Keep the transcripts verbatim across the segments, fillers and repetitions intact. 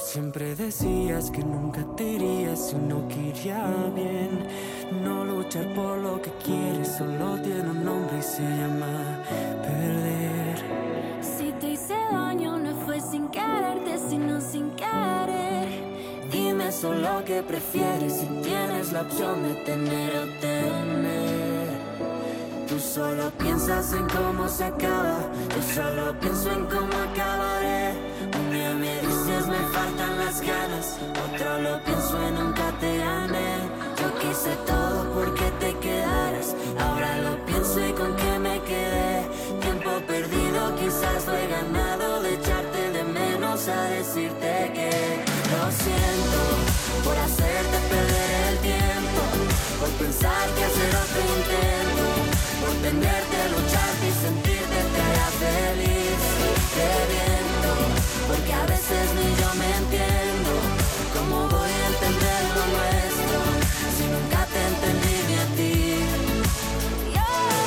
siempre decías que nunca te irías si no quería bien. No luchar por lo que quieres solo tiene un nombre y se llama perder. Si te hice daño no fue sin quererte, sino sin querer. Dime solo qué prefieres si tienes la opción de tener o tener. Tú solo piensas en cómo se acaba, yo solo pienso en cómo acabaré. Un día me dices me faltan las ganas, otro lo pienso y nunca te gané. Yo quise todo porque te quedaras, ahora lo pienso y con qué me quedé. Tiempo perdido, quizás lo he ganado, de echarte de menos a decirte que lo siento por hacerte perder el tiempo, por pensar que hacer otro intento, por tenerte a lucharte y sentirte te hará feliz. Te viento, porque a veces ni yo me entiendo. ¿Cómo voy a entender lo nuestro si nunca te entendí ni a ti? Yo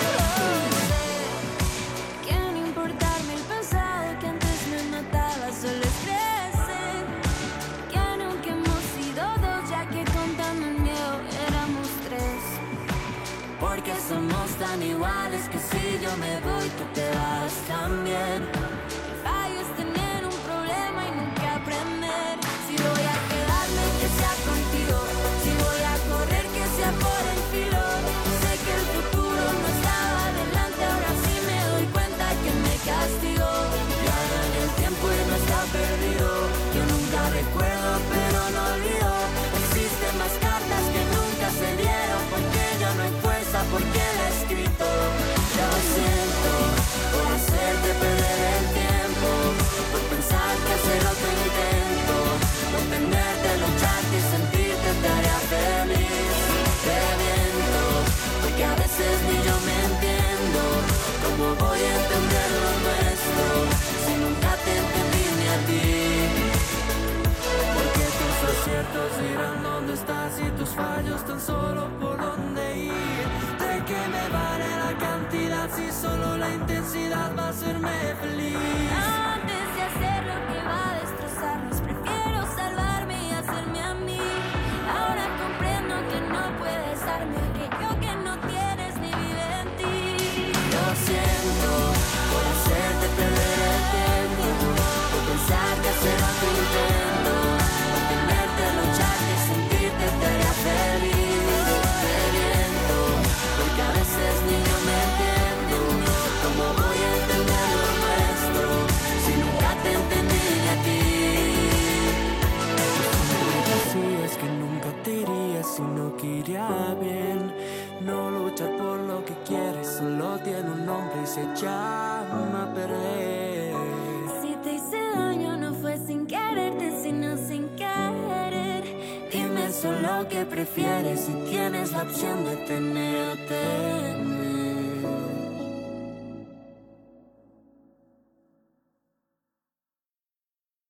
sé que no importarme el pasado que antes me mataba, solo es crecer. Que nunca hemos sido dos, ya que contando el miedo éramos tres. Porque somos tan iguales que si yo me voy tú te vas también. El fallo es tener un problema y nunca aprender. Si voy a quedarme, que sea contigo. Si voy a correr, que sea por el filo. Sé que el futuro no estaba adelante, ahora sí me doy cuenta que me castigó. Ya en el tiempo y no está perdido. Yo nunca recuerdo pero no olvido. Existen más cartas que nunca se dieron, porque ya no hay fuerza, porque él ha escrito. Lo siento por hacerte perder el tiempo, por pensar que hacer otro intento, por tenerte, lucharte y sentirte te haría feliz. Te viento, porque a veces ni yo me entiendo. ¿Cómo voy a entender lo nuestro si nunca te entendí ni a ti? Porque tus aciertos dirán dónde estás y tus fallos tan solo por dónde ir. ¿De qué me vale la cantidad si solo la intensidad va a hacerme feliz? Antes de hacer lo que va a destrozarnos, prefiero salvarme y hacerme a mí. Ahora comprendo que no puedes darme aquello que no tienes ni vive en ti. Lo siento por hacerte perder el tiempo, por pensar que hacer otro intento, por tenerte, lucharte y sentirte te haría feliz. Te viento, porque a veces ni yo me entiendo. ¿Cómo voy a entender lo nuestro si nunca te entendí ni a ti? Decías que nunca te irías si no quería bien. No luchar por lo que quieres solo tiene un nombre y se llama perder. Si te hice daño no fue sin quererte, sino sin querer. Dime solo qué prefieres si tienes la opción de tener o temer.